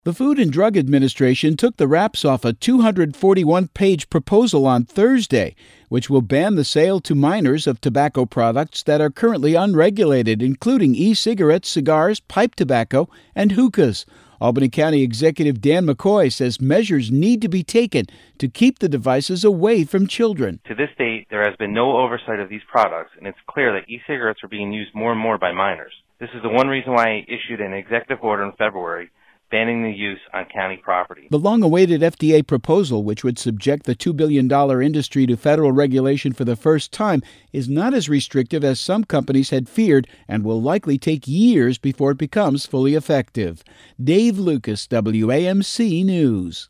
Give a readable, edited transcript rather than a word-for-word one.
The Food and Drug Administration took the wraps off a 241-page proposal on Thursday, which will ban the sale to minors of tobacco products that are currently unregulated, including e-cigarettes, cigars, pipe tobacco, and hookahs. Albany County Executive Dan McCoy says measures need to be taken to keep the devices away from children. To this date, there has been no oversight of these products, and it's clear that e-cigarettes are being used more and more by minors. This is the one reason why I issued an executive order in February banning the use on county property. The long-awaited FDA proposal, which would subject the $2 billion industry to federal regulation for the first time, is not as restrictive as some companies had feared and will likely take years before it becomes fully effective. Dave Lucas, WAMC News.